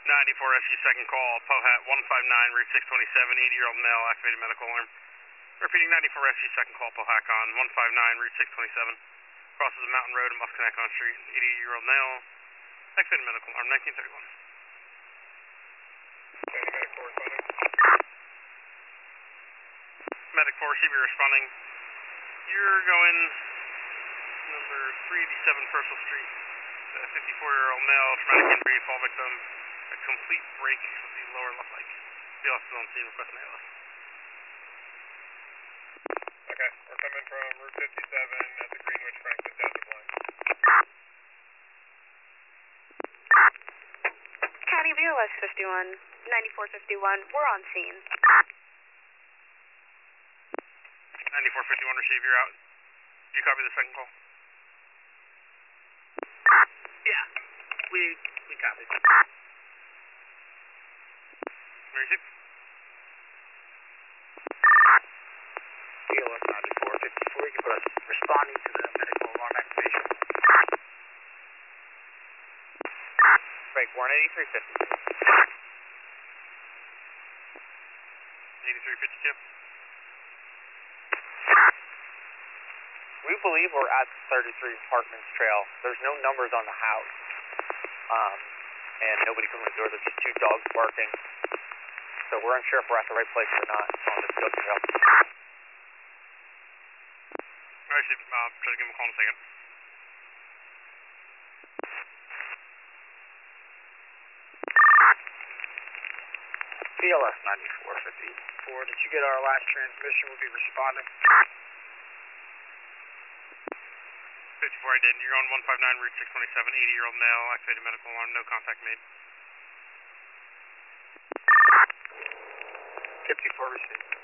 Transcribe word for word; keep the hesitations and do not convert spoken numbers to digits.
ninety-four S U second call, Pohat one five nine, Route six twenty-seven, eighty-year-old male, activated medical alarm. Repeating ninety-four S U second call, Pohakon one five nine, Route six twenty-seven. Crosses a mountain road in Musconetcon Street, eighty-year-old male, activated medical alarm, nineteen thirty-one. Okay, medic four responding. Medic four, should be responding. You're going number three eighty-seven Purcell Street. A fifty-four-year-old male, traumatic injury, fall victim, a complete break of the lower left leg. B L S is on scene, requesting A L S. Okay, we're coming from Route fifty-seven at the Greenwich Franklin Desert Line. County B L S fifty-one, ninety-four fifty-one, we're on scene. ninety-four fifty-one, receive, you're out. Do you copy the second call? Yeah, we we copied. Receive. B L S ninety-four fifty-four, you can put us responding to the medical alarm activation. Break one eighty-three fifty-two. eighty-three fifty-two. We believe we're at thirty-three Parkman's Trail. There's no numbers on the house. Um, and nobody from the door. There's just two dogs barking. So we're unsure if we're at the right place or not on this goat trail. Alright, Steve, uh, try to give him a call in a second. B L S ninety-four fifty-four, did you get our last transmission? We'll be responding. fifty-four, I did. You're on one five nine, Route six twenty-seven, eighty-year-old male, activated medical alarm, no contact made. fifty-four received.